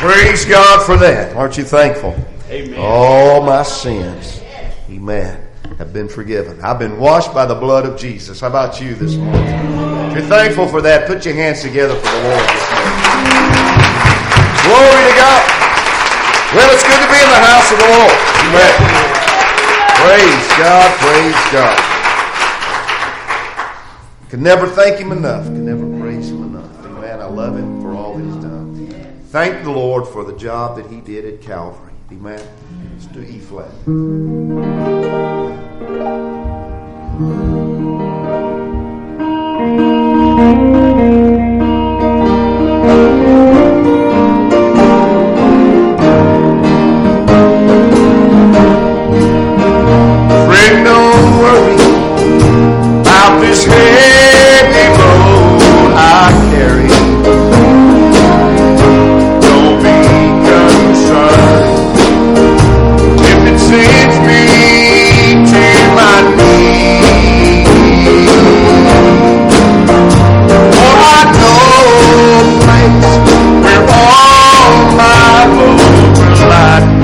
Praise God for that. Aren't you thankful? Amen. All my sins, amen, have been forgiven. I've been washed by the blood of Jesus. How about you this morning? If you're thankful for that, put your hands together for the Lord this morning. Glory to God. Well, it's good to be in the house of the Lord. Amen. Praise God, praise God. Can never thank Him enough. Can never praise Him enough. Amen. I love Him for all He's done. Thank the Lord for the job that He did at Calvary. Amen. Let's do E flat. Friend, don't worry about this heavy load I carry. Sends me to my knees. For I know a place where all my foes will lie.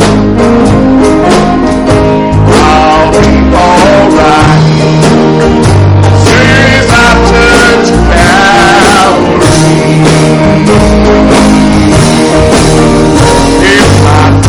I'll be alright soon as I touch Calvary. If I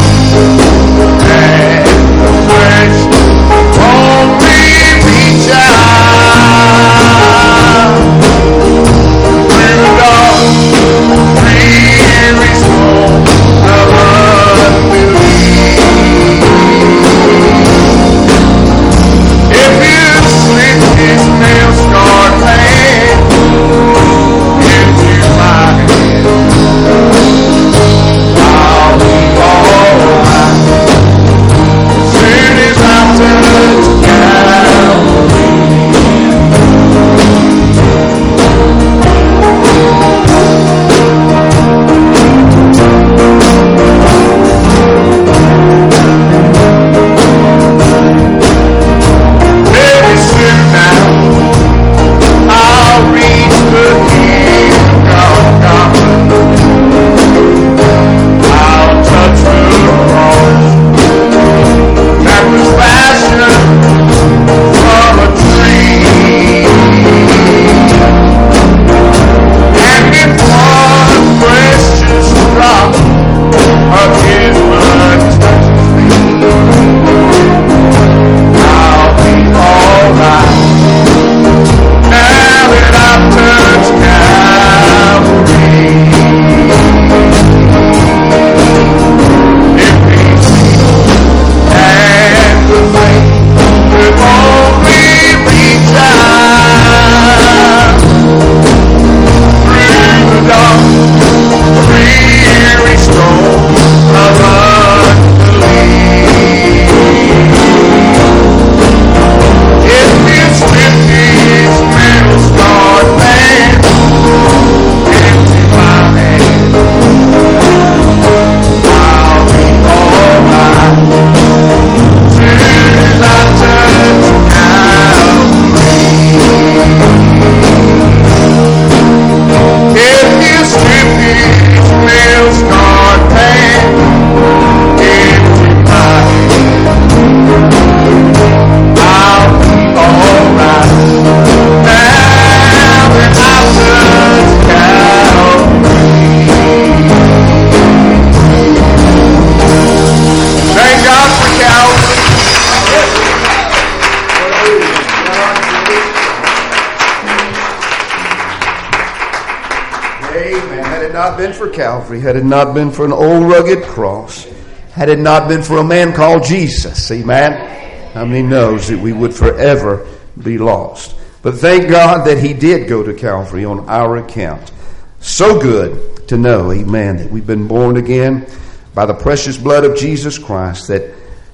for Calvary, had it not been for an old rugged cross, had it not been for a man called Jesus, amen, how many knows that we would forever be lost? But thank God that He did go to Calvary on our account. So good to know, amen, that we've been born again by the precious blood of Jesus Christ that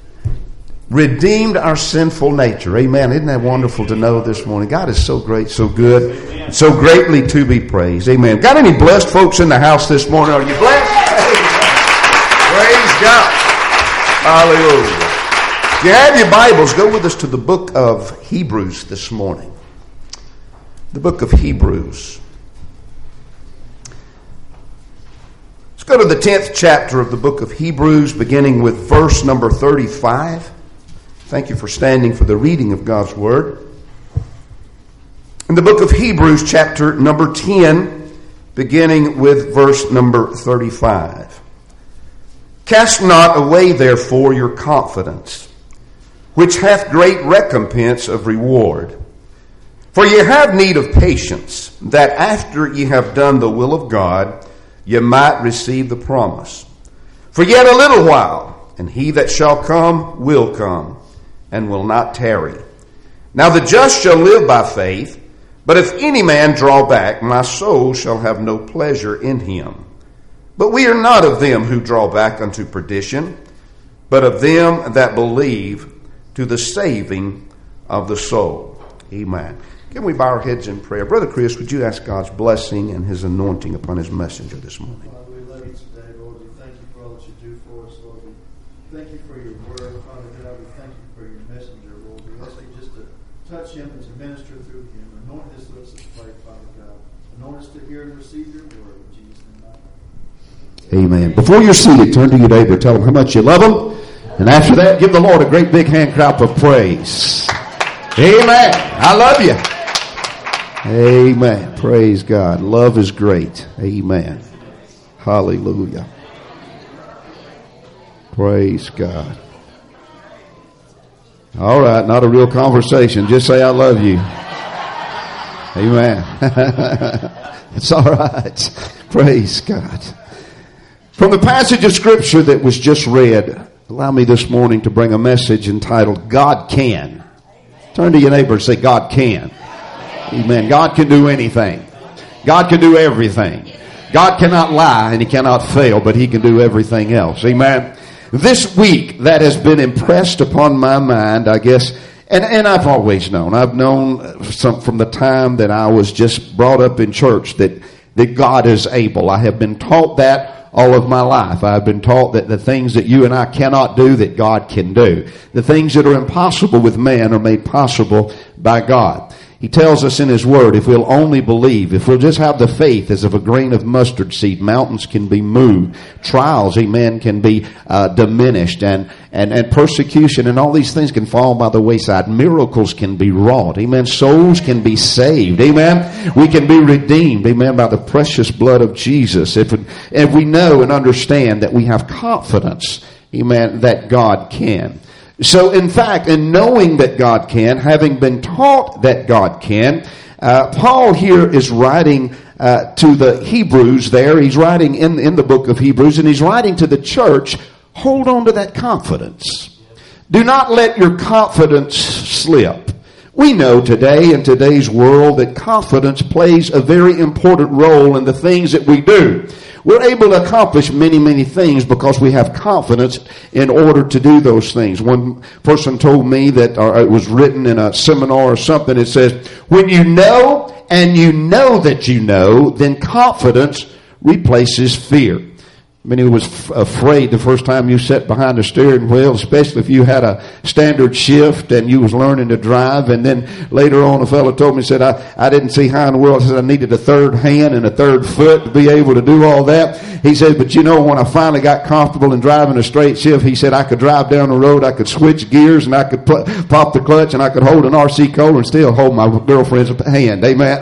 redeemed our sinful nature. Amen. Isn't that wonderful to know this morning? God is so great, so good, so greatly to be praised. Amen. Got any blessed folks in the house this morning? Are you blessed? Praise God. Hallelujah. If you have your Bibles, go with us to the book of Hebrews this morning. The book of Hebrews. Go to the 10th chapter of the book of Hebrews, beginning with verse number 35. Thank you for standing for the reading of God's Word. In the book of Hebrews, chapter number 10, beginning with verse number 35. Cast not away, therefore, your confidence, which hath great recompense of reward. For ye have need of patience, that after ye have done the will of God, ye might receive the promise. For yet a little while, and he that shall come will come, and will not tarry. Now the just shall live by faith, but if any man draw back, my soul shall have no pleasure in him. But we are not of them who draw back unto perdition, but of them that believe to the saving of the soul. Amen. Can we bow our heads in prayer? Brother Chris, would you ask God's blessing and his anointing upon his messenger this morning? Father, we love you today, Lord. We thank you for all that you do for us, Lord. We thank you for your word, Father God. We thank you for your messenger, Lord. We ask you just to touch him and to minister through him. Anoint his lips of faith, Father God. Anoint us to hear and receive your word in Jesus' name. Amen. Before you're seated, turn to your neighbor, tell him how much you love him, and after that, give the Lord a great big hand clap of praise. Amen. I love you. Amen. Praise God. Love is great. Amen. Hallelujah. Praise God. All right, not a real conversation. Just say I love you. Amen. It's all right. Praise God. From the passage of Scripture that was just read, allow me this morning to bring a message entitled, God Can. Turn to your neighbor and say, God can. Amen. God can do anything. God can do everything. God cannot lie and he cannot fail, but he can do everything else. Amen. This week that has been impressed upon my mind, I guess, and I've always known. I've known from the time that I was just brought up in church that God is able. I have been taught that all of my life. I've been taught that the things that you and I cannot do, that God can do. The things that are impossible with man are made possible by God. He tells us in his word, if we'll only believe, if we'll just have the faith as of a grain of mustard seed, mountains can be moved. Trials, amen, can be diminished. And persecution and all these things can fall by the wayside. Miracles can be wrought. Amen. Souls can be saved. Amen. We can be redeemed. Amen. By the precious blood of Jesus. If we know and understand that we have confidence, amen, that God can. So, in fact, in knowing that God can, having been taught that God can, Paul here is writing to the Hebrews there. He's writing in the book of Hebrews, and he's writing to the church, hold on to that confidence. Do not let your confidence slip. We know today, in today's world, that confidence plays a very important role in the things that we do. We're able to accomplish many, many things because we have confidence in order to do those things. One person told me that, or it was written in a seminar or something, it says, when you know and you know that you know, then confidence replaces fear. Many was afraid the first time you sat behind the steering wheel, especially if you had a standard shift and you was learning to drive. And then later on, a fellow told me, said, I didn't see how in the world. I said, I needed a third hand and a third foot to be able to do all that. He said, but you know, when I finally got comfortable in driving a straight shift, he said, I could drive down the road, I could switch gears, and I could pop the clutch, and I could hold an RC cola and still hold my girlfriend's hand. Amen.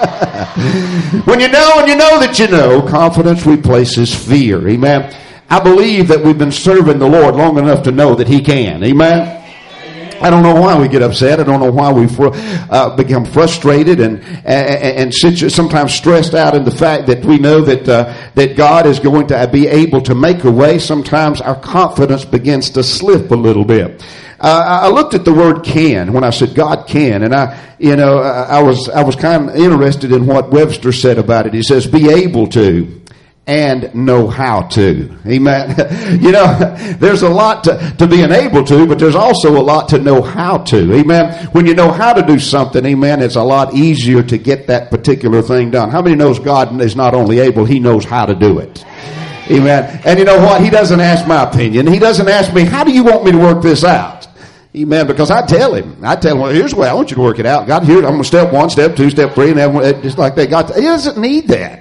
When you know and you know that you know, confidence replaces fear. Amen. I believe that we've been serving the Lord long enough to know that he can. Amen. I don't know why we get upset. I don't know why we become frustrated and sometimes stressed out in the fact that we know that God is going to be able to make a way. Sometimes our confidence begins to slip a little bit. I looked at the word can when I said God can, and I was kind of interested in what Webster said about it. He says, be able to and know how to. Amen. There's a lot to being able to, but there's also a lot to know how to. Amen. When you know how to do something, amen, it's a lot easier to get that particular thing done. How many knows God is not only able, he knows how to do it? Amen. And you know what? He doesn't ask my opinion. He doesn't ask me, how do you want me to work this out? Amen. Because I tell him, well, here's the way I want you to work it out. God, here, I'm going to step 1, step 2, step 3, and just like that. God, he doesn't need that.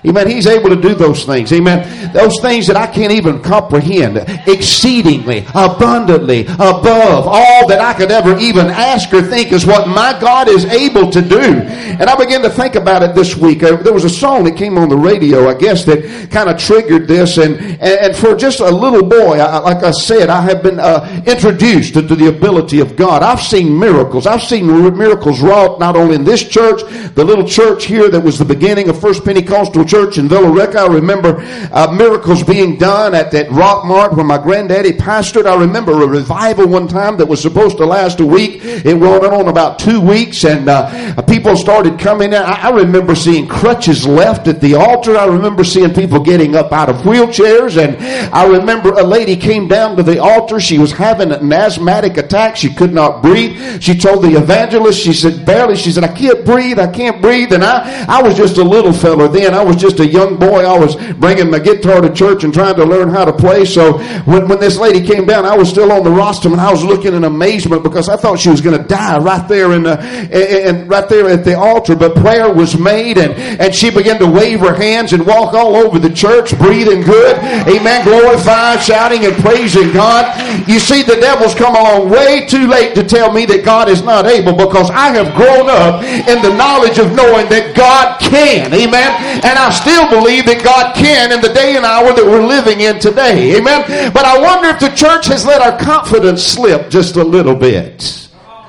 Amen. He's able to do those things. Amen. Those things that I can't even comprehend. Exceedingly, abundantly, above all that I could ever even ask or think is what my God is able to do. And I began to think about it this week. There was a song that came on the radio, I guess, that kind of triggered this. And for just a little boy, like I said, I have been introduced to the ability of God. I've seen miracles. I've seen miracles wrought not only in this church, the little church here that was the beginning of First Pentecostal Church in Villa Rica. I remember miracles being done at that Rock Mart where my granddaddy pastored. I remember a revival one time that was supposed to last a week. It went on about 2 weeks, and people started coming in. I remember seeing crutches left at the altar. I remember seeing people getting up out of wheelchairs, and I remember a lady came down to the altar. She was having an asthmatic attack. She could not breathe. She told the evangelist, she said, barely, she said, I can't breathe. And I was just a little fella then. I was just a young boy. I was bringing my guitar to church and trying to learn how to play. So when this lady came down, I was still on the rostrum, and I was looking in amazement because I thought she was going to die right there right there at the altar. But prayer was made, and she began to wave her hands and walk all over the church, breathing good. Amen. Glorifying, shouting, and praising God. You see, the devil's come along way too late to tell me that God is not able, because I have grown up in the knowledge of knowing that God can. Amen. And I still believe that God can in the day and hour that we're living in today. Amen. But I wonder if the church has let our confidence slip just a little bit.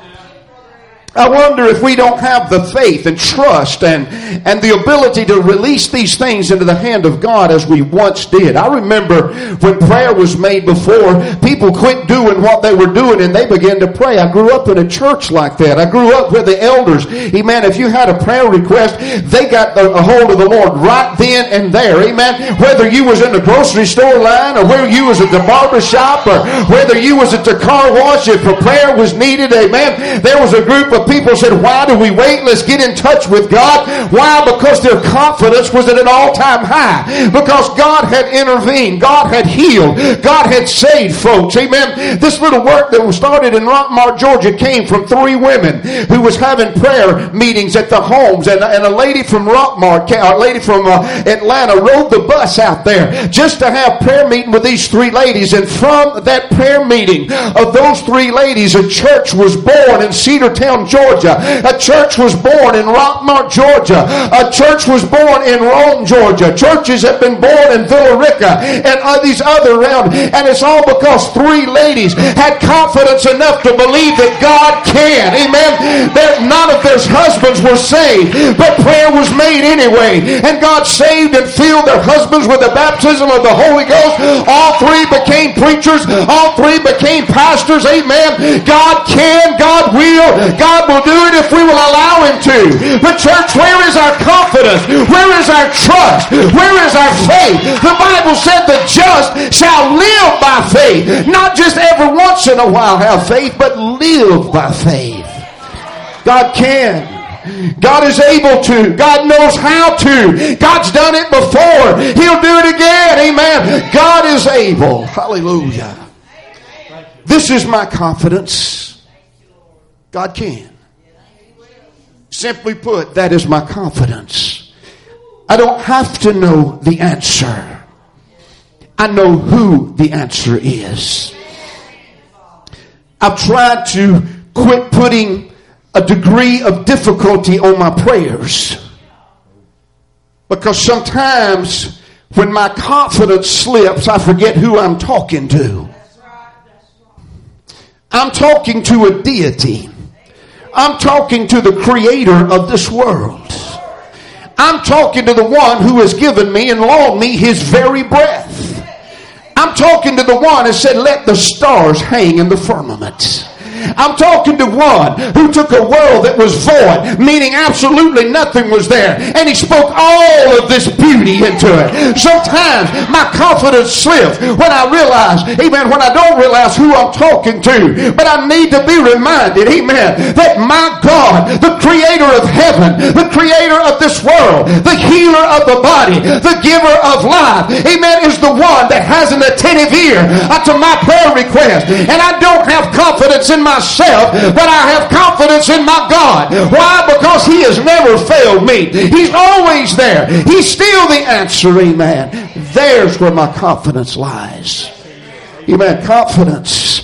I wonder if we don't have the faith and trust and the ability to release these things into the hand of God as we once did. I remember when prayer was made before, people quit doing what they were doing and they began to pray. I grew up in a church like that. I grew up with the elders. Amen. If you had a prayer request, they got a hold of the Lord right then and there. Amen. Whether you was in the grocery store line, or whether you was at the barber shop, or whether you was at the car wash, if a prayer was needed, amen, there was a group of people said, why do we wait? Let's get in touch with God. Why? Because their confidence was at an all-time high. Because God had intervened. God had healed. God had saved folks. Amen. This little work that was started in Rock Mart, Georgia, came from 3 women who was having prayer meetings at the homes. And a lady from Rock Mart, a lady from Atlanta, rode the bus out there just to have prayer meeting with these 3 ladies. And from that prayer meeting of those 3 ladies, a church was born in Cedartown, Georgia. A church was born in Rock Mart, Georgia. A church was born in Rome, Georgia. Churches have been born in Villa Rica and these other around. And it's all because 3 ladies had confidence enough to believe that God can. Amen. That none of their husbands were saved, but prayer was made anyway. And God saved and filled their husbands with the baptism of the Holy Ghost. All 3 became preachers. All 3 became pastors. Amen. God can. God will. God will do it if we will allow him to. But church, where is our confidence? Where is our trust? Where is our faith? The Bible said the just shall live by faith. Not just every once in a while have faith, but live by faith. God can. God is able to. God knows how to. God's done it before. He'll do it again. Amen. God is able. Hallelujah. This is my confidence. God can. Simply put, that is my confidence. I don't have to know the answer. I know who the answer is. I've tried to quit putting a degree of difficulty on my prayers, because sometimes when my confidence slips, I forget who I'm talking to. I'm talking to a deity. I'm talking to the creator of this world. I'm talking to the one who has given me and loaned me his very breath. I'm talking to the one who said, let the stars hang in the firmament. I'm talking to one who took a world that was void, meaning absolutely nothing was there, and he spoke all of this beauty into it. Sometimes my confidence slips when I realize, amen, when I don't realize who I'm talking to. But I need to be reminded, amen, that my God, the creator of heaven, the creator of this world, the healer of the body, the giver of life, amen, is the one that has an attentive ear to my prayer request. And I don't have confidence in myself, but I have confidence in my God. Why? Because He has never failed me. He's always there. He's still the answer. Amen. There's where my confidence lies. Amen. Confidence,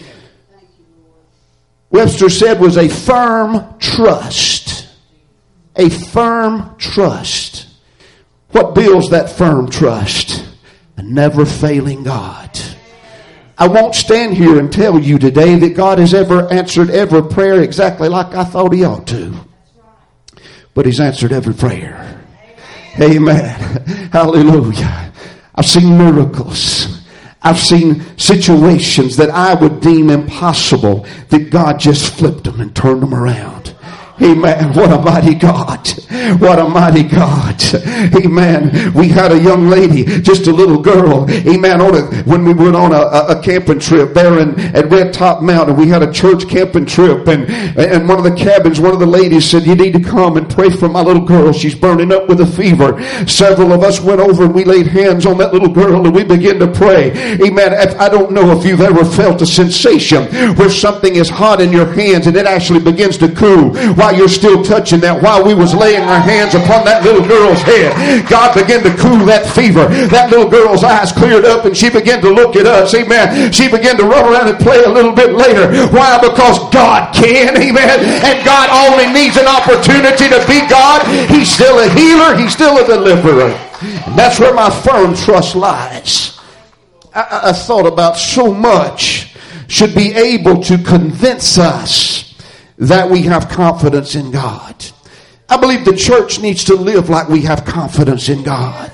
Webster said, was a firm trust. A firm trust. What builds that firm trust? A never failing God. I won't stand here and tell you today that God has ever answered every prayer exactly like I thought He ought to. But He's answered every prayer. Amen. Hallelujah. I've seen miracles. I've seen situations that I would deem impossible that God just flipped them and turned them around. Amen. What a mighty God. What a mighty God. Amen. We had a young lady, just a little girl. Amen. When we went on a camping trip there at Red Top Mountain, we had a church camping trip, and one of the cabins, one of the ladies said, "You need to come and pray for my little girl. She's burning up with a fever." Several of us went over and we laid hands on that little girl and we began to pray. Amen. I don't know if you've ever felt a sensation where something is hot in your hands and it actually begins to cool while you're still touching that. While we was laying our hands upon that little girl's head, God began to cool that fever. That little girl's eyes cleared up and she began to look at us. Amen. She began to run around and play a little bit later. Why? Because God can. Amen. And God only needs an opportunity to be God. He's still a healer. He's still a deliverer. And that's where my firm trust lies. I thought about so much should be able to convince us that we have confidence in God. I believe the church needs to live like we have confidence in God.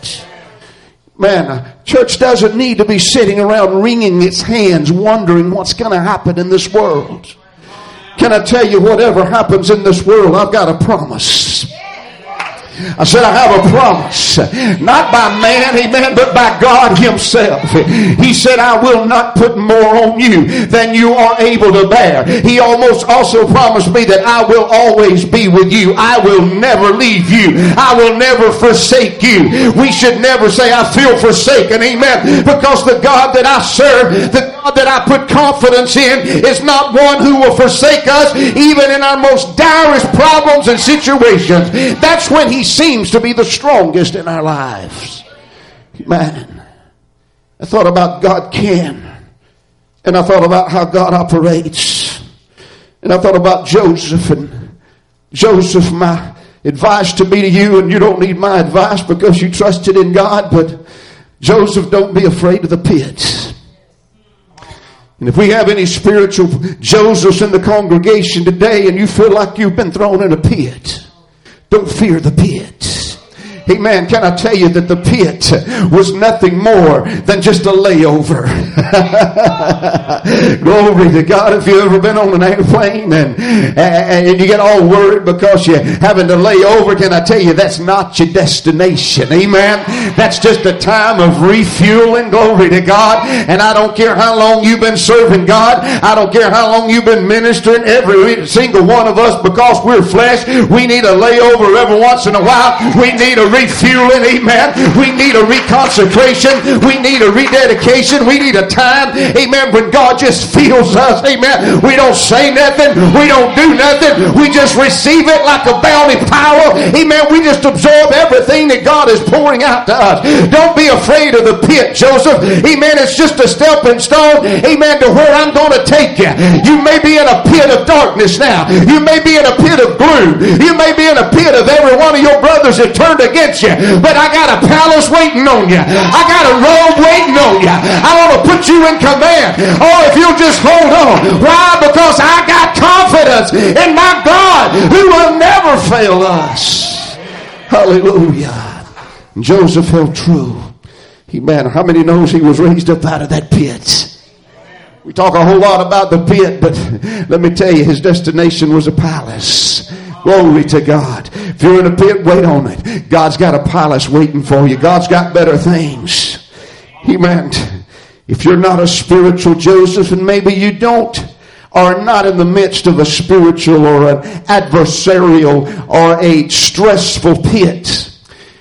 Man, church doesn't need to be sitting around wringing its hands wondering what's going to happen in this world. Can I tell you, whatever happens in this world, I've got a promise. I said I have a promise, not by man, amen, but by God Himself. He said, "I will not put more on you than you are able to bear." He almost also promised me that I will always be with you. I will never leave you. I will never forsake you. We should never say, "I feel forsaken," amen, because the God that I serve, the God that I put confidence in, is not one who will forsake us even in our most direst problems and situations. That's when He seems to be the strongest in our lives. Man, I thought about God can, and I thought about how God operates, and I thought about Joseph. And Joseph, my advice to be to you, and you don't need my advice because you trusted in God, but Joseph, don't be afraid of the pit. And if we have any spiritual Josephs in the congregation today and you feel like you've been thrown in a pit, don't fear the pit. Amen. Can I tell you that the pit was nothing more than just a layover? Glory to God. If you've ever been on an airplane and you get all worried because you're having to lay over, can I tell you that's not your destination? Amen. That's just a time of refueling. Glory to God. And I don't care how long you've been serving God. I don't care how long you've been ministering. Every single one of us, because we're flesh, we need a layover every once in a while. We need a refueling, amen. We need a reconsecration. We need a rededication. We need a time, amen, when God just feels us, amen. We don't say nothing. We don't do nothing. We just receive it like a bounty power, amen. We just absorb everything that God is pouring out to us. Don't be afraid of the pit, Joseph. Amen. It's just a stepping stone, amen, to where I'm going to take you. You may be in a pit of darkness now. You may be in a pit of gloom. You may be in a pit of every one of your brothers that turned against you, but I got a palace waiting on you. I got a robe waiting on you. I want to put you in command. Oh, if you'll just hold on. Why? Because I got confidence in my God who will never fail us. Hallelujah. Joseph held true. Amen. How many knows he was raised up out of that pit? We talk a whole lot about the pit, but let me tell you, his destination was a palace. Glory to God. If you're in a pit, wait on it. God's got a palace waiting for you. God's got better things. Amen. If you're not a spiritual Joseph, and maybe you are not in the midst of a spiritual or an adversarial or a stressful pit,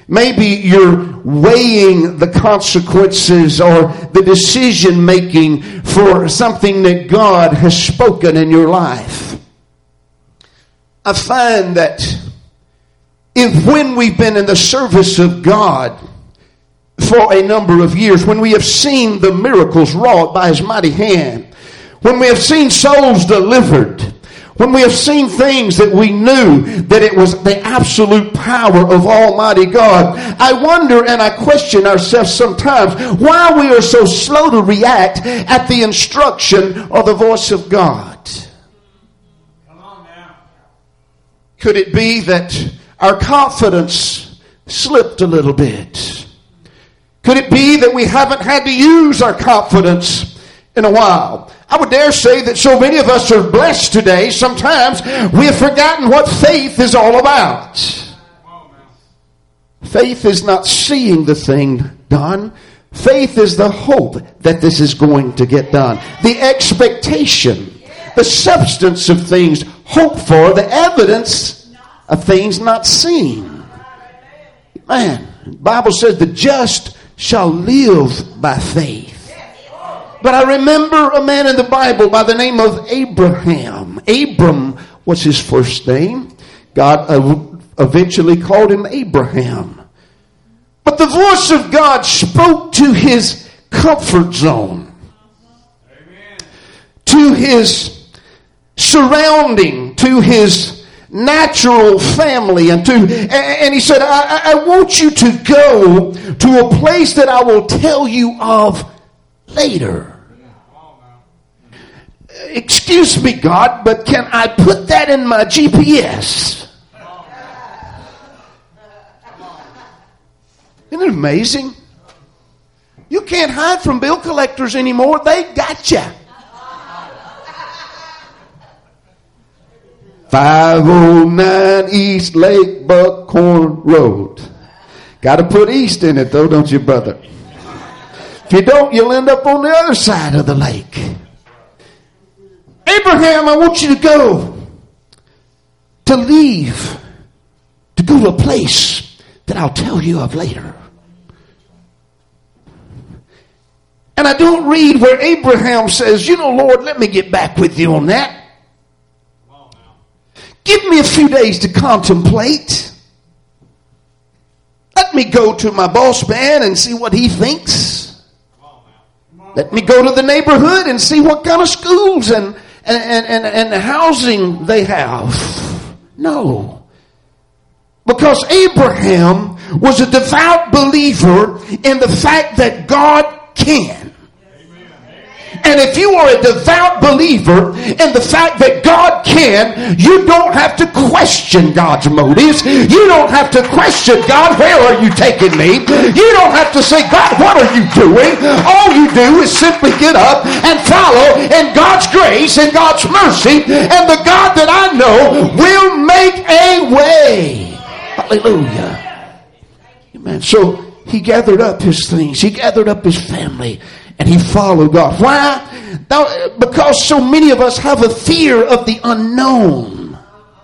Maybe you're weighing the consequences or the decision making for something that God has spoken in your life. I find that when we've been in the service of God for a number of years, when we have seen the miracles wrought by His mighty hand, when we have seen souls delivered, when we have seen things that we knew that it was the absolute power of Almighty God, I wonder and I question ourselves sometimes why we are so slow to react at the instruction or the voice of God. Come on now. Could it be that our confidence slipped a little bit? Could it be that we haven't had to use our confidence in a while? I would dare say that so many of us are blessed today, sometimes we have forgotten what faith is all about. Faith is not seeing the thing done. Faith is the hope that this is going to get done. The expectation, the substance of things hoped for, the evidence of things not seen. Man, the Bible says the just shall live by faith. But I remember a man in the Bible by the name of Abraham. Abram was his first name. God eventually called him Abraham. But the voice of God spoke to his comfort zone. Amen. To his surrounding, to his natural family, and he said, I want you to go to a place that I will tell you of later. Excuse me, God, but can I put that in my GPS? Isn't it amazing? You can't hide from bill collectors anymore. They got you. 509 East Lake Buckhorn Road. Got to put east in it though, don't you, brother? If you don't, you'll end up on the other side of the lake. Abraham, I want you to go, to leave, to go to a place that I'll tell you of later. And I don't read where Abraham says, you know, Lord, let me get back with you on that. Give me a few days to contemplate. Let me go to my boss man and see what he thinks. Let me go to the neighborhood and see what kind of schools and housing they have. No. Because Abraham was a devout believer in the fact that God can. And if you are a devout believer in the fact that God can, you don't have to question God's motives. You don't have to question God, where are you taking me? You don't have to say, God, what are you doing? All you do is simply get up and follow in God's grace and God's mercy, and the God that I know will make a way. Hallelujah. Amen. So he gathered up his things. He gathered up his family. And he followed God. Why? Because so many of us have a fear of the unknown.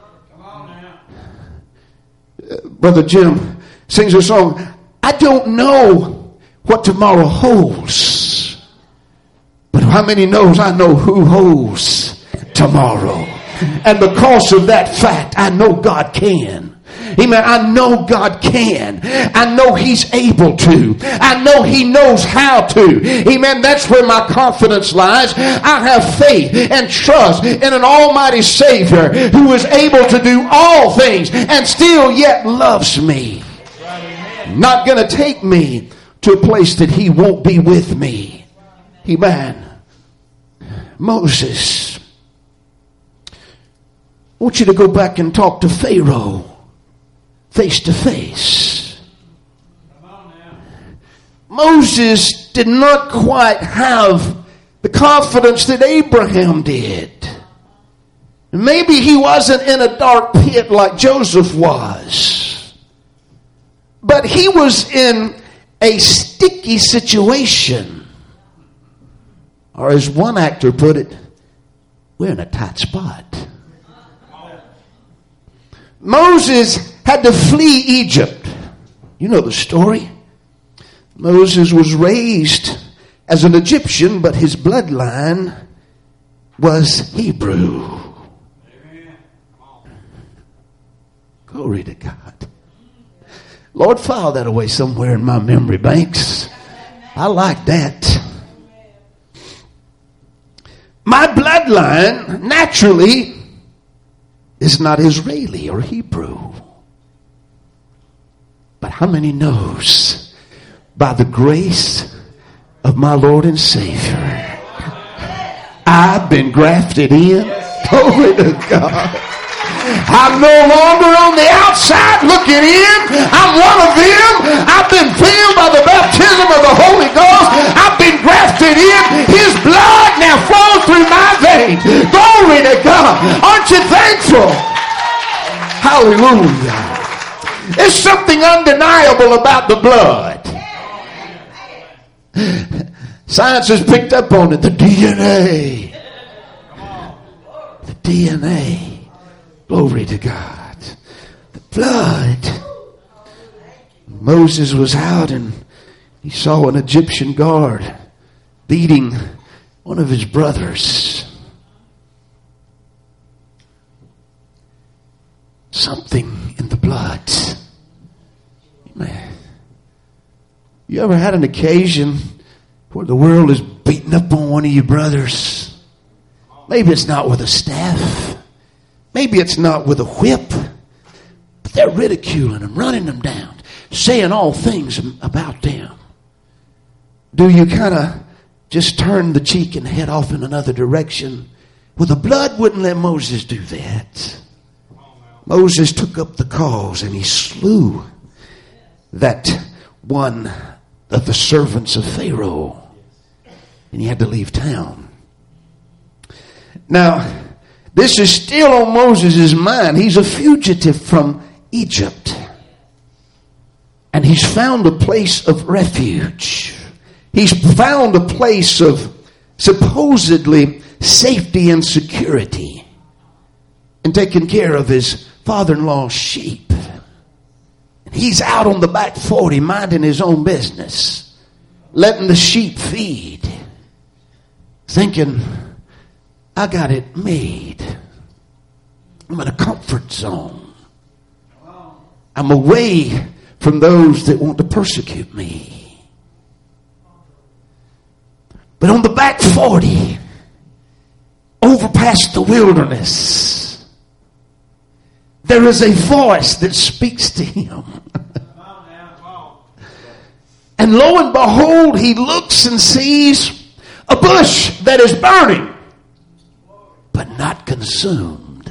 Brother Jim sings a song, I don't know what tomorrow holds. But how many knows I know who holds tomorrow? And because of that fact, I know God can. Amen. I know God can. I know He's able to. I know He knows how to. Amen. That's where my confidence lies. I have faith and trust in an almighty Savior who is able to do all things and still yet loves me. Not going to take me to a place that He won't be with me. Amen. Moses, I want you to go back and talk to Pharaoh. Face to face. Moses did not quite have the confidence that Abraham did. Maybe he wasn't in a dark pit like Joseph was. But he was in a sticky situation. Or as one actor put it, we're in a tight spot. Moses had to flee Egypt. You know the story. Moses was raised as an Egyptian, but his bloodline was Hebrew. Glory to God. Lord, file that away somewhere in my memory banks. I like that. My bloodline, naturally, is not Israeli or Hebrew. But how many knows, by the grace of my Lord and Savior, I've been grafted in? Glory to God. I'm no longer on the outside looking in. I'm one of them. I've been filled by the baptism of the Holy Ghost. I've been grafted in. His blood now flows through my veins. Glory to God. Aren't you thankful? Hallelujah. There's something undeniable about the blood. Science has picked up on it. The DNA. The DNA. Glory to God. The blood. Moses was out and he saw an Egyptian guard beating one of his brothers. Something in the blood. Man. You ever had an occasion where the world is beating up on one of your brothers? Maybe it's not with a staff. Maybe it's not with a whip, but they're ridiculing them, running them down, saying all things about them. Do you kind of just turn the cheek and head off in another direction? Well, the blood wouldn't let Moses do that. Moses took up the cause and he slew that one of the servants of Pharaoh. And he had to leave town. Now, this is still on Moses' mind. He's a fugitive from Egypt. And he's found a place of refuge. He's found a place of supposedly safety and security. And taking care of his father-in-law's sheep. And he's out on the back 40 minding his own business. Letting the sheep feed. Thinking, I got it made. I'm in a comfort zone. I'm away from those that want to persecute me. But on the back 40, over past the wilderness, there is a voice that speaks to him. And lo and behold, he looks and sees a bush that is burning, but not consumed.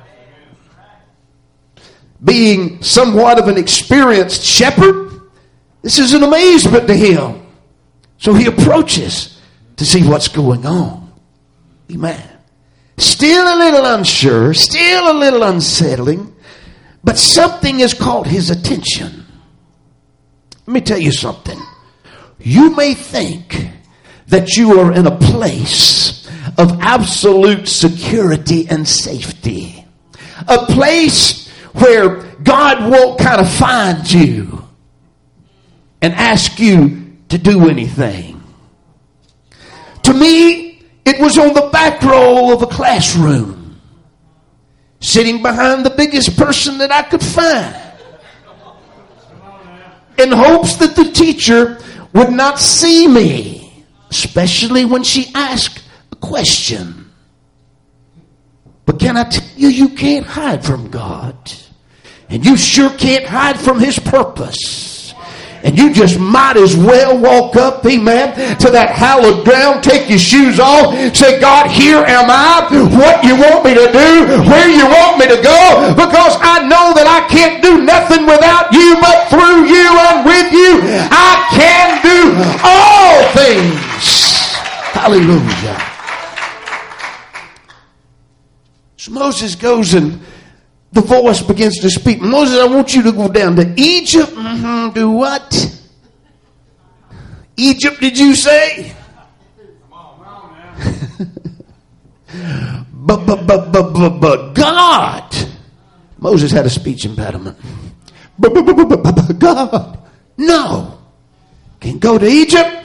Being somewhat of an experienced shepherd, this is an amazement to him. So he approaches to see what's going on. Amen. Still a little unsure, still a little unsettling, but something has caught his attention. Let me tell you something. You may think that you are in a place of absolute security and safety. A place where God won't kind of find you and ask you to do anything. To me, it was on the back row of a classroom, sitting behind the biggest person that I could find, in hopes that the teacher would not see me, especially when she asked a question. But can I tell you, you can't hide from God. And you sure can't hide from His purpose. And you just might as well walk up, amen, to that hallowed ground, take your shoes off, say, God, here am I, what you want me to do, where you want me to go, because I know that I can't do nothing without you, but through you and with you, I can do all things. Hallelujah. So Moses goes and the voice begins to speak. Moses, I want you to go down to Egypt. Do what? Egypt, did you say? But God. Moses had a speech impediment. God, no. Can't go to Egypt.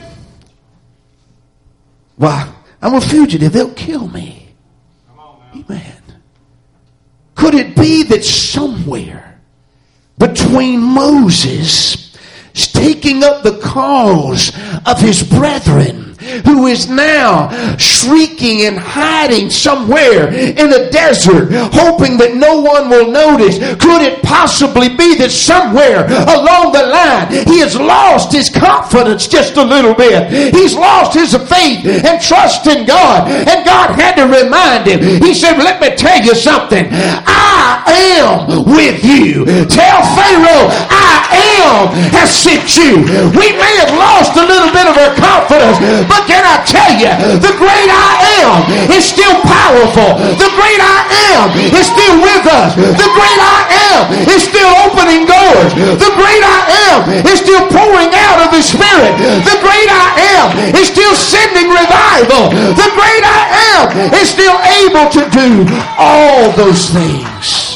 Why? I'm a fugitive. They'll kill me. Amen. Could it be that somewhere between Moses taking up the cause of his brethren, who is now shrieking and hiding somewhere in the desert, hoping that no one will notice, could it possibly be that somewhere along the line he has lost his confidence just a little bit? He's lost his faith and trust in God, and God had to remind him. He said, let me tell you something. I am with you. Tell Pharaoh, I am has sent you. We may have lost a little bit of our confidence, but can I tell you, the great I am is still powerful. The great I am is still with us. The great I am is still opening doors. The great I am is still pouring out of his Spirit. The great I am is still sending revival. The great I am is still able to do all those things.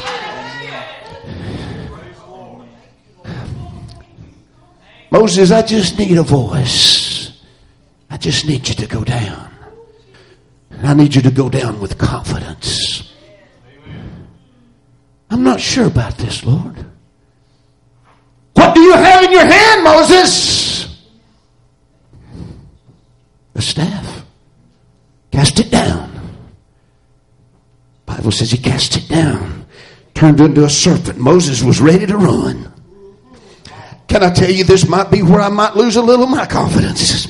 Moses, I just need a voice. I just need you to go down. I need you to go down with confidence. I'm not sure about this, Lord. What do you have in your hand, Moses? The staff. Cast it down. The Bible says he cast it down. Turned into a serpent. Moses was ready to run. Can I tell you, this might be where I might lose a little of my confidence.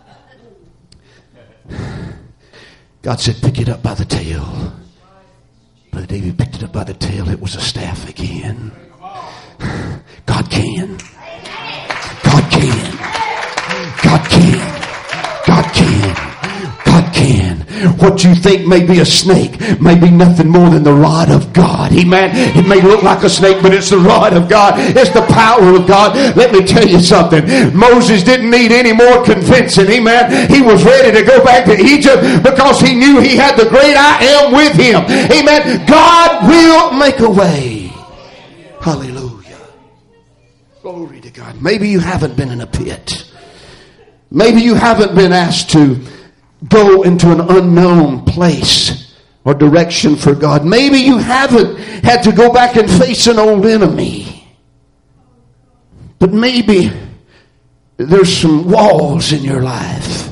God said, pick it up by the tail. Brother David picked it up by the tail. It was a staff again. God can. God can. God can. God can. God can. What you think may be a snake may be nothing more than the rod of God. Amen. It may look like a snake, but it's the rod of God. It's the power of God. Let me tell you something. Moses didn't need any more convincing. Amen. He was ready to go back to Egypt because he knew he had the great I am with him. Amen. God will make a way. Hallelujah. Glory to God. Maybe you haven't been in a pit. Maybe you haven't been asked to go into an unknown place or direction for God. Maybe you haven't had to go back and face an old enemy. But maybe there's some walls in your life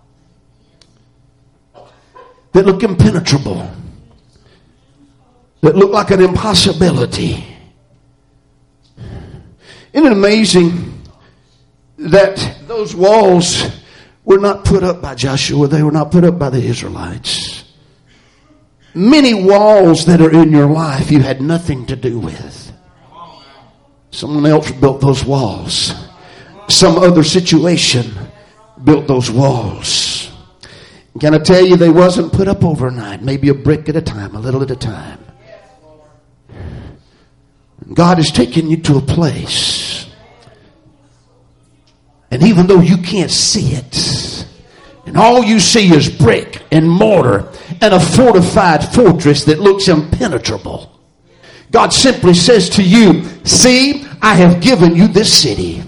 that look impenetrable, that look like an impossibility. Isn't it amazing that those walls were not put up by Joshua? They were not put up by the Israelites. Many walls that are in your life you had nothing to do with. Someone else built those walls. Some other situation built those walls. Can I tell you, they wasn't put up overnight. Maybe a brick at a time, a little at a time. God has taken you to a place, and even though you can't see it, and all you see is brick and mortar and a fortified fortress that looks impenetrable, God simply says to you, see, I have given you this city.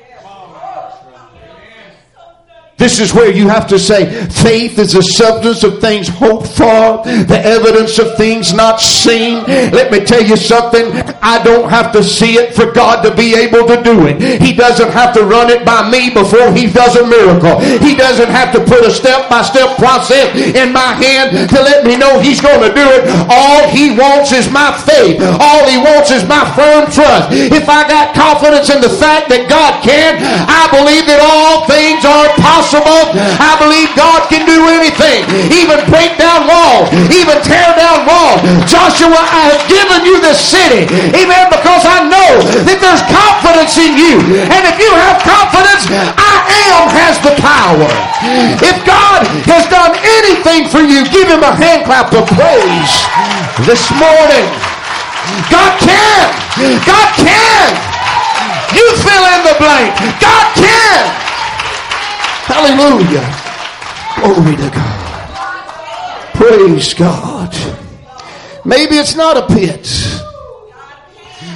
This is where you have to say, faith is the substance of things hoped for, the evidence of things not seen. Let me tell you something. I don't have to see it for God to be able to do it. He doesn't have to run it by me before he does a miracle. He doesn't have to put a step-by-step process in my hand to let me know he's going to do it. All he wants is my faith. All he wants is my firm trust. If I got confidence in the fact that God can, I believe that all things are possible. I believe God can do anything, even break down walls, even tear down walls. Joshua, I have given you this city, amen, because I know that there's confidence in you. And if you have confidence, I am has the power. If God has done anything for you, give him a hand clap of praise this morning. God can. God can. You fill in the blank. God can. Hallelujah. Glory to God. Praise God. Maybe it's not a pit.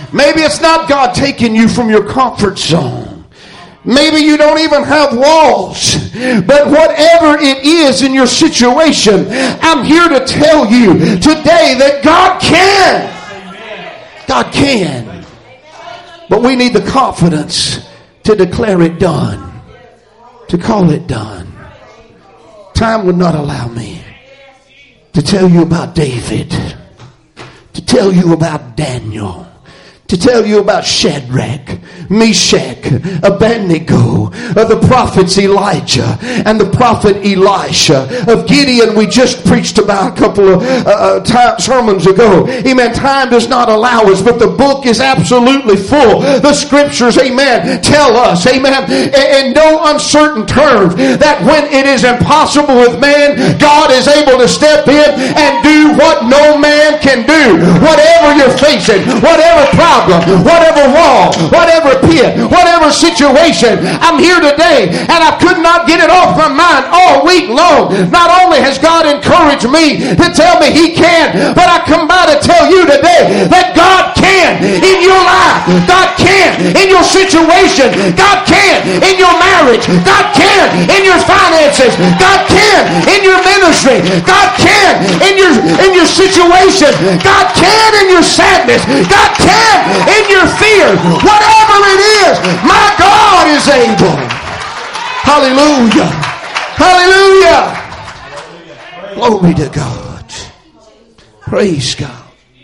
Maybe it's not God taking you from your comfort zone. Maybe you don't even have walls. But whatever it is in your situation, I'm here to tell you today that God can. God can. But we need the confidence to declare it done. To call it done. Time would not allow me to tell you about David. To tell you about Daniel. To tell you about Shadrach, Meshach, Abednego, of the prophets Elijah and the prophet Elisha. Of Gideon we just preached about a couple of sermons ago. Amen. Time does not allow us, but the book is absolutely full. The scriptures, amen, tell us, amen, in no uncertain terms that when it is impossible with man, God is able to step in and do what no man can do. Whatever you're facing, whatever problem, whatever wall, whatever pit, whatever situation, I'm here today and I could not get it off my mind all week long. Not only has God encouraged me to tell me He can, but I come by to tell you today that God can in your life. God can in your situation. God can in your marriage. God can in your finances. God can in your ministry. God can in your situation. God can in your sadness. God can in your fear. Whatever it is, my God is able. Hallelujah. Hallelujah. Glory to God. Praise God.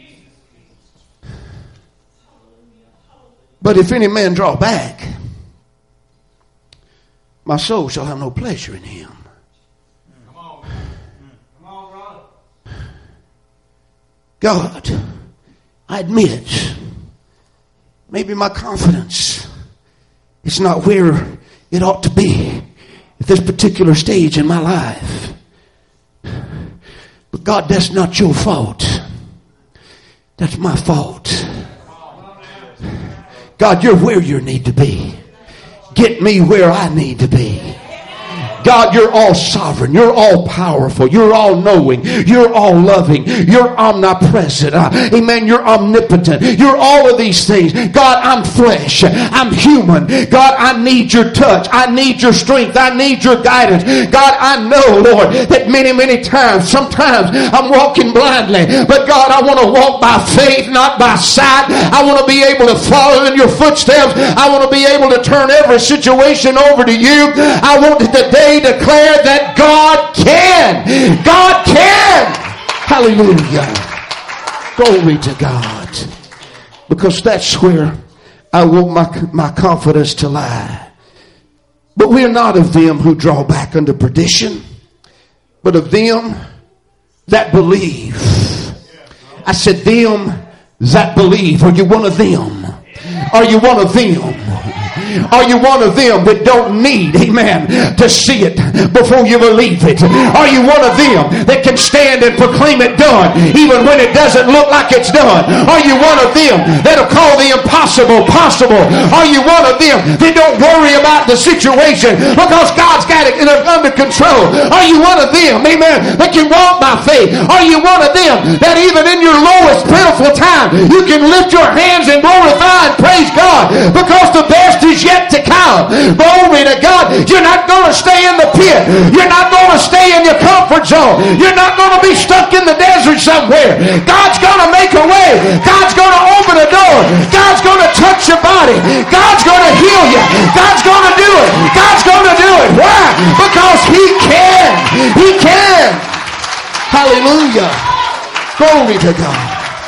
But if any man draw back, my soul shall have no pleasure in him. Come on. Come on, brother. God, I admit, maybe my confidence is not where it ought to be at this particular stage in my life. But God, that's not your fault. That's my fault. God, you're where you need to be. Get me where I need to be. God, you're all sovereign. You're all powerful. You're all knowing. You're all loving. You're omnipresent. Amen. You're omnipotent. You're all of these things. God, I'm flesh. I'm human. God, I need your touch. I need your strength. I need your guidance. God, I know, Lord, that many times, sometimes I'm walking blindly. But God, I want to walk by faith, not by sight. I want to be able to follow in your footsteps. I want to be able to turn every situation over to you. I want today declare that God can. God can. Hallelujah. Glory to God. Because that's where I want my confidence to lie. But we're not of them who draw back unto perdition, but of them that believe. I said them that believe. Are you one of them? Are you one of them? Are you one of them that don't need, amen, to see it before you believe it? Are you one of them that can stand and proclaim it done even when it doesn't look like it's done? Are you one of them that'll call the impossible possible? Are you one of them that don't worry about the situation because God's got it under control? Are you one of them, amen, that can walk by faith? Are you one of them that even in your lowest pitiful time you can lift your hands and glorify and praise God because the best is yet to come? Glory to God. You're not going to stay in the pit. You're not going to stay in your comfort zone. You're not going to be stuck in the desert somewhere. God's going to make a way. God's going to open a door. God's going to touch your body. God's going to heal you. God's going to do it. God's going to do it. Why? Because He can. He can. Hallelujah. Glory to God.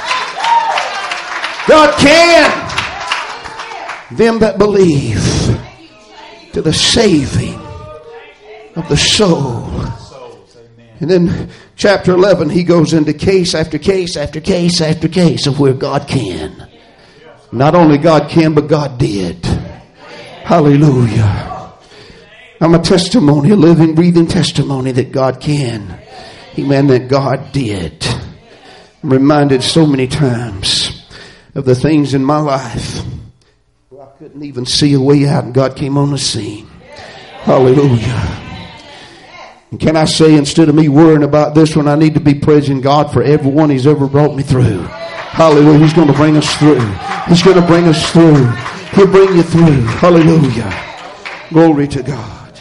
God can. Them that believe to the saving of the soul. And then chapter 11, he goes into case after case after case after case of where God can. Not only God can, but God did. Hallelujah. I'm a testimony, a living, breathing testimony that God can. Amen, that God did. I'm reminded so many times of the things in my life where I couldn't even see a way out and God came on the scene. Hallelujah. And can I say, instead of me worrying about this one, I need to be praising God for everyone He's ever brought me through. Hallelujah. He's going to bring us through. He's going to bring us through. He'll bring you through. Hallelujah. Glory to God.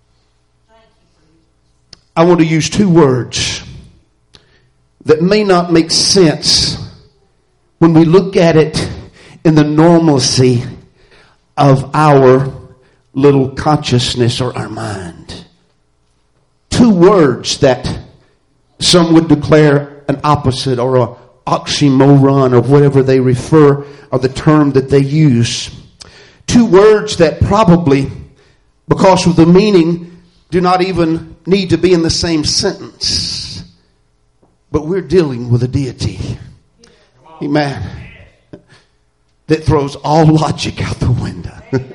I want to use two words that may not make sense when we look at it in the normalcy of our little consciousness or our mind. Two words that some would declare an opposite or an oxymoron or whatever they refer, or the term that they use. Two words that probably, because of the meaning, do not even need to be in the same sentence. But we're dealing with a deity. Amen. That throws all logic out the window.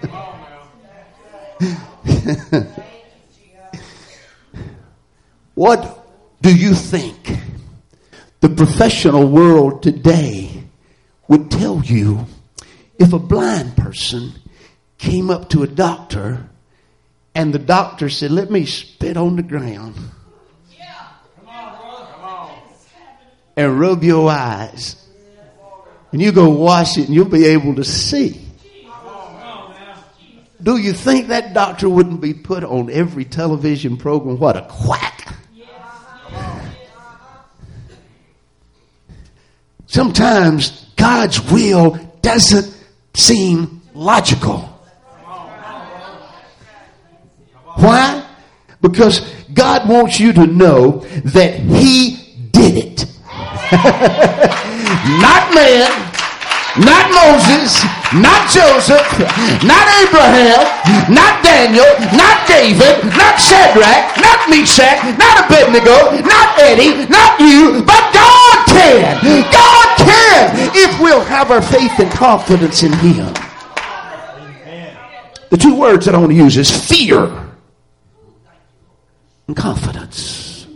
What do you think the professional world today would tell you if a blind person came up to a doctor and the doctor said, "Let me spit on the ground and rub your eyes, and you go wash it and you'll be able to see"? Do you think that doctor wouldn't be put on every television program? What a quack. Sometimes God's will doesn't seem logical. Why? Because God wants you to know that He did it. Not man, not Moses, not Joseph, not Abraham, not Daniel, not David, not Shadrach, not Meshach, not Abednego, not Eddie, not you, but God can. God can if we'll have our faith and confidence in Him. The two words that I want to use is fear and confidence.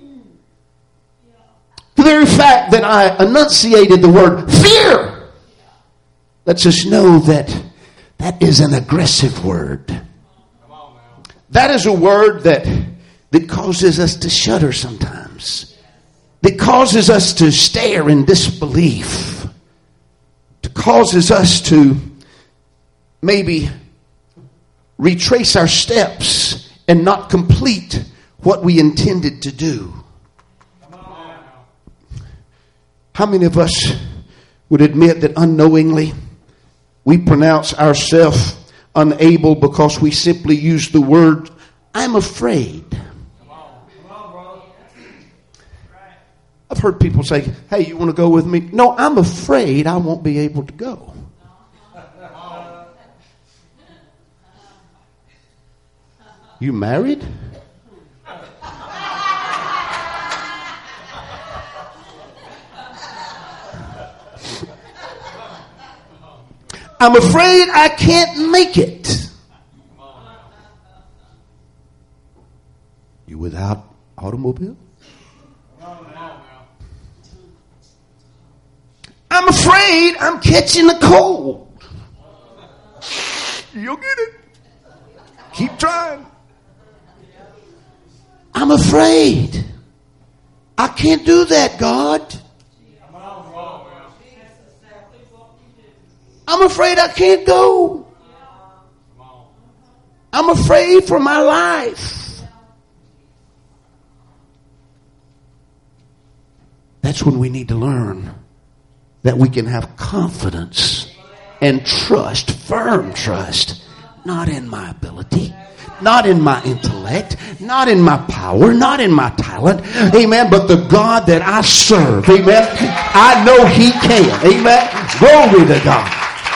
The very fact that I enunciated the word fear lets us know that that is an aggressive word. That is a word that causes us to shudder sometimes. That causes us to stare in disbelief. That causes us to maybe retrace our steps and not complete what we intended to do. How many of us would admit that unknowingly we pronounce ourselves unable because we simply use the word, "I'm afraid"? I've heard people say, "Hey, you want to go with me?" "No, I'm afraid I won't be able to go." You married? "I'm afraid I can't make it." You without automobile? "I'm afraid I'm catching a cold." You'll get it. Keep trying. "I'm afraid I can't do that, God. I'm afraid I can't go. I'm afraid for my life." That's when we need to learn that we can have confidence and trust, firm trust, not in my ability, not in my intellect, not in my power, not in my talent, amen, but the God that I serve, amen, I know He can, amen, glory to God.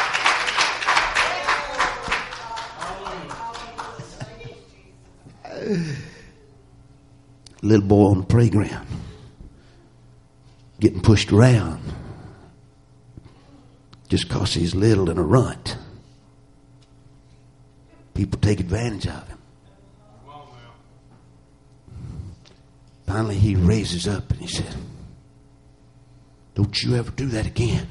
Little boy on the playground getting pushed around just because he's little and a runt. People take advantage of him. Finally he raises up and he said, "Don't you ever do that again."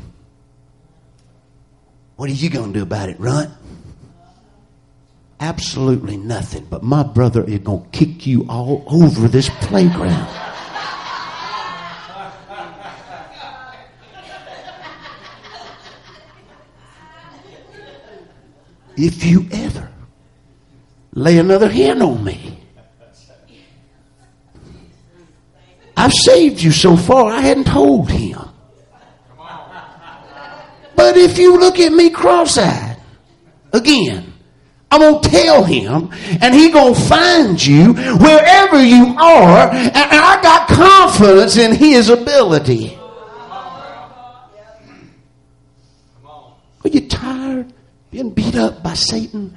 "What are you going to do about it, runt?" "Absolutely nothing, but my brother is going to kick you all over this playground." if you ever lay another hand on me. I've saved you so far, I hadn't told him. But if you look at me cross-eyed again, I'm going to tell him, and he going to find you wherever you are, and I got confidence in his ability. Are you tired of being beat up by Satan?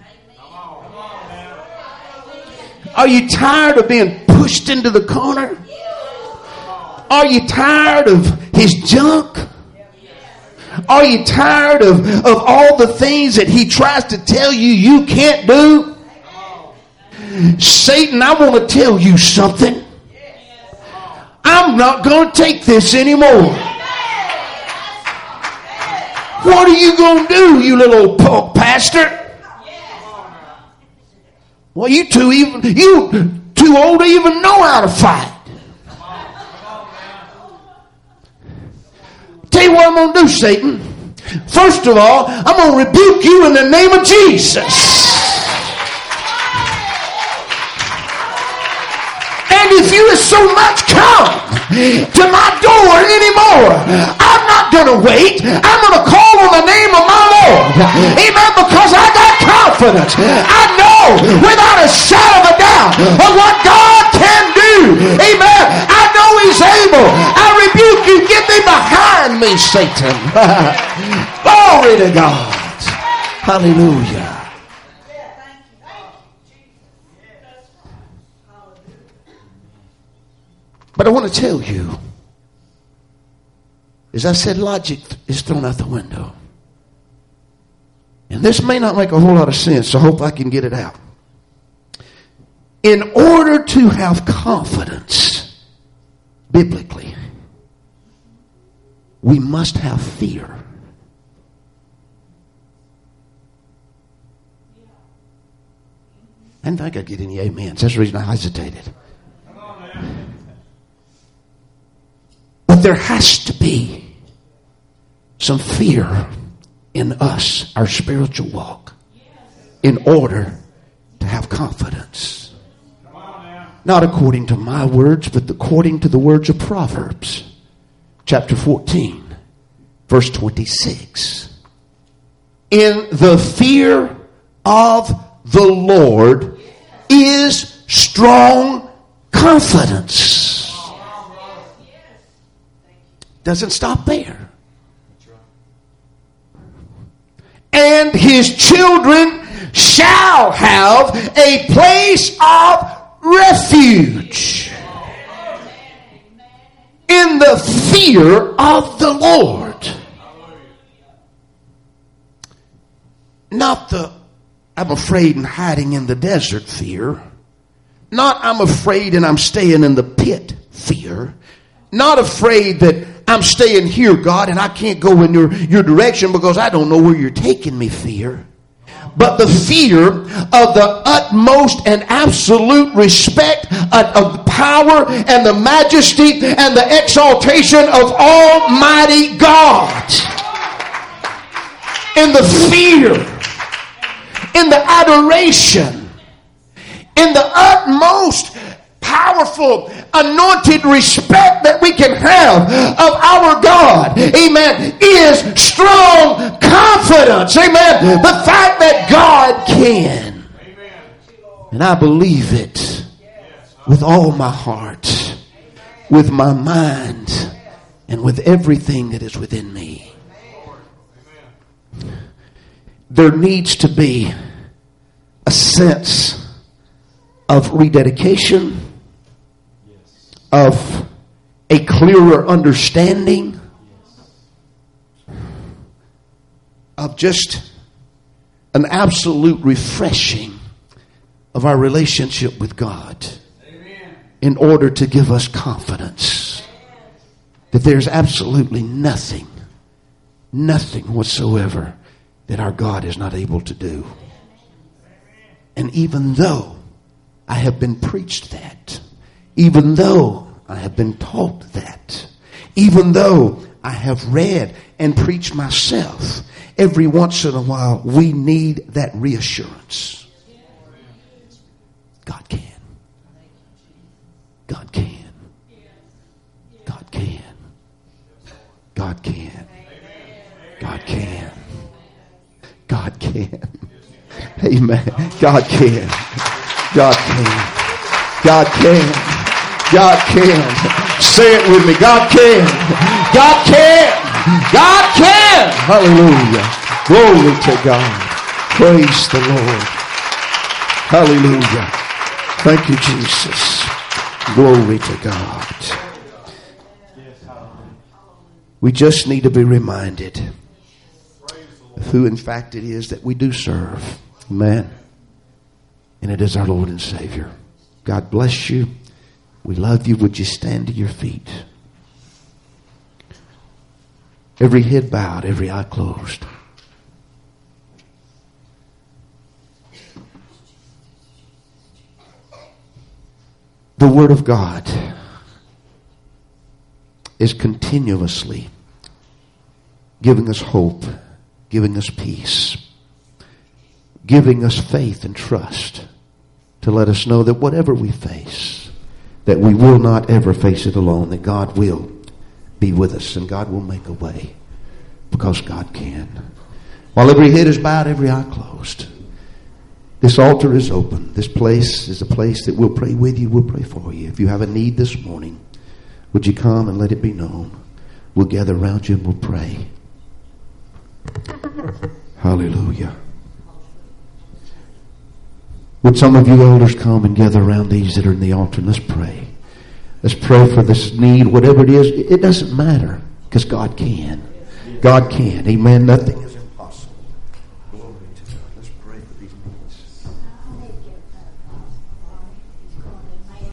Are you tired of being pushed into the corner? Are you tired of his junk? Are you tired of all the things that he tries to tell you can't do? Satan, I want to tell you something. I'm not going to take this anymore. What are you going to do, you little old punk pastor? Well, you too old to even know how to fight. Tell you what I'm going to do, Satan. First of all, I'm going to rebuke you in the name of Jesus. And if you so much come to my door anymore, I'm not going to wait. I'm going to call on the name of my Lord. Amen. Because I got confidence. I know without a shadow of a doubt of what God can do. Amen. I know he's able. I rebuke you. Get thee behind me, Satan. Glory to God. Hallelujah. But I want to tell you, as I said, logic is thrown out the window. And this may not make a whole lot of sense, so I hope I can get it out. In order to have confidence, biblically, we must have fear. I didn't think I'd get any amens. That's the reason I hesitated. But there has to be some fear in us, our spiritual walk, in order to have confidence. Not according to my words, but according to the words of Proverbs, chapter 14, verse 26. In the fear of the Lord is strong confidence. Doesn't stop there. And his children shall have a place of refuge in the fear of the Lord. Not the I'm afraid and hiding in the desert fear. Not I'm afraid and I'm staying in the pit fear. Not afraid that I'm staying here, God, and I can't go in your direction because I don't know where you're taking me fear. But the fear of the utmost and absolute respect of the power and the majesty and the exaltation of Almighty God. In the fear, in the adoration, in the utmost powerful, anointed respect that we can have of our God, amen, is strong confidence, amen, the fact that God can. And I believe it with all my heart, with my mind, and with everything that is within me. There needs to be a sense of rededication, of a clearer understanding, of just an absolute refreshing of our relationship with God. Amen. In order to give us confidence that there's absolutely nothing whatsoever that our God is not able to do. And even though I have been preached that, even though I have been taught that, even though I have read and preached myself every once in a while we need that reassurance. God can. God can. God can. God can. God can. God can. Amen. God can. God can. God can. God can. Say it with me. God can. God can. God can. Hallelujah. Glory to God. Praise the Lord. Hallelujah. Thank you, Jesus. Glory to God. We just need to be reminded of who in fact it is that we do serve. Amen. And it is our Lord and Savior. God bless you. We love you. Would you stand to your feet? Every head bowed, every eye closed. The Word of God is continuously giving us hope, giving us peace, giving us faith and trust to let us know that whatever we face, that we will not ever face it alone, that God will be with us and God will make a way because God can. While every head is bowed, every eye closed, this altar is open. This place is a place that we'll pray with you. We'll pray for you. If you have a need this morning, would you come and let it be known? We'll gather around you and we'll pray. Hallelujah. Would some of you elders come and gather around these that are in the altar and let's pray. Let's pray for this need, whatever it is. It doesn't matter because God can. God can. Amen. Nothing is